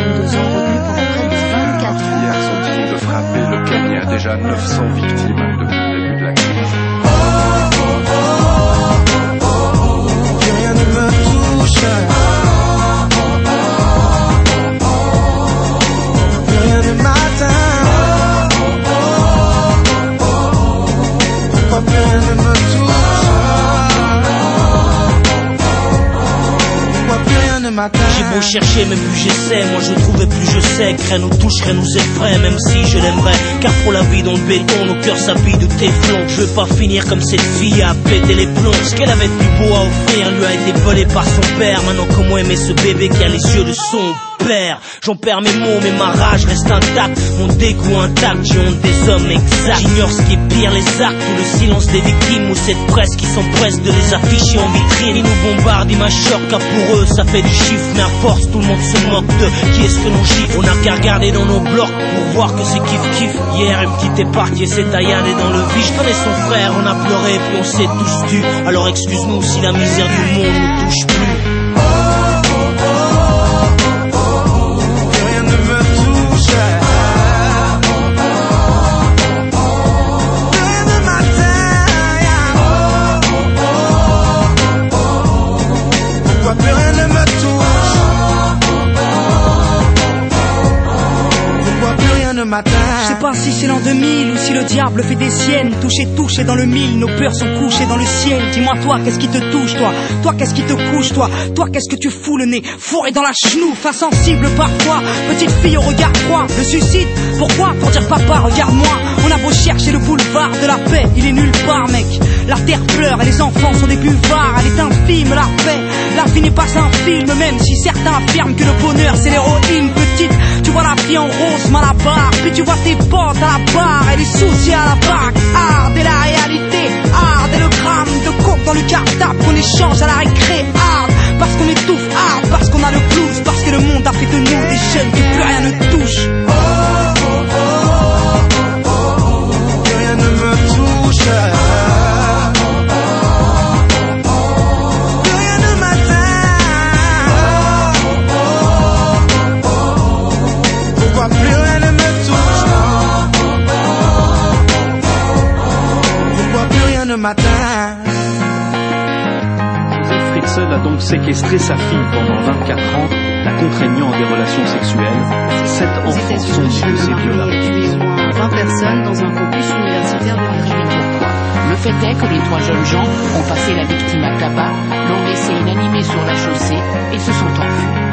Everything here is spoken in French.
22 ans, retenu pendant près de 24 ans. Hier sont-ils de frapper le Kenya, déjà 900 victimes depuis le début de la crise. Que rien ne me touche. Que rien ne m'atteint. Pourquoi plus rien ne me touche? J'ai beau chercher, mais plus j'essaie, moi je trouve et plus je sais que rien nous touche, rien nous effraie, même si je l'aimerais. Car pour la vie dans le béton, nos cœurs s'habillent de téflon. Je veux pas finir comme cette fille à péter les plombs. Ce qu'elle avait de plus beau à offrir lui a été volé par son père. Maintenant comment aimer ce bébé qui a les yeux de son père? J'en perds mes mots, mais ma rage reste intacte. Mon dégoût intact, j'ai honte des hommes exacts. J'ignore ce qui est pire, les actes ou le silence des victimes, ou cette presse qui s'empresse de les afficher en vitrine. Ils nous bombardent, ils m'achorent, car pour eux ça fait du chiffre. Mais à force tout le monde se moque de qui est-ce que l'on gifle. On n'a qu'à regarder dans nos blocs pour voir que c'est kiff-kiff. Hier une petite épargnée s'est tailladée dans le vide. Je connais son frère, on a pleuré puis on s'est tous tus. Alors excuse-nous si la misère du monde nous touche plus. Je sais pas si c'est l'an 2000 ou si le diable fait des siennes. Touché dans le mille, nos peurs sont couchées dans le ciel. Dis-moi toi, qu'est-ce qui te touche toi? Toi, qu'est-ce qui te couche toi? Toi, qu'est-ce que tu fous le nez fourré dans la chenouf, insensible parfois, petite fille au regard froid. Le suicide, pourquoi? Pour dire papa, regarde-moi. On a beau chercher le boulevard de la paix, il est nulle part mec. La terre pleure et les enfants sont des buvards. Elle est infime la paix, la vie n'est pas un film. Même si certains affirment que le bonheur c'est l'héroïne. Petite, tu vois la vie en rose, mal à barre. Puis tu vois tes potes à la barre et les soucis à la barque. Hard et la réalité, hard et le gramme de coke dans le cartable qu'on échange à la récré. Hard, parce qu'on étouffe, hard, parce qu'on a le blues. Parce que le monde a fait de nous des jeunes que plus rien ne touche. Que rien ne me touche. Joseph Fritzl a donc séquestré sa fille pendant 24 ans, la contraignant à des relations sexuelles. 7 enfants sont nés de ces viols. Tué au moins 20 personnes dans un campus universitaire de Virginie. Le fait est que les 3 jeunes gens ont passé la victime à tabac, l'ont laissé inanimée sur la chaussée et se sont enfuis.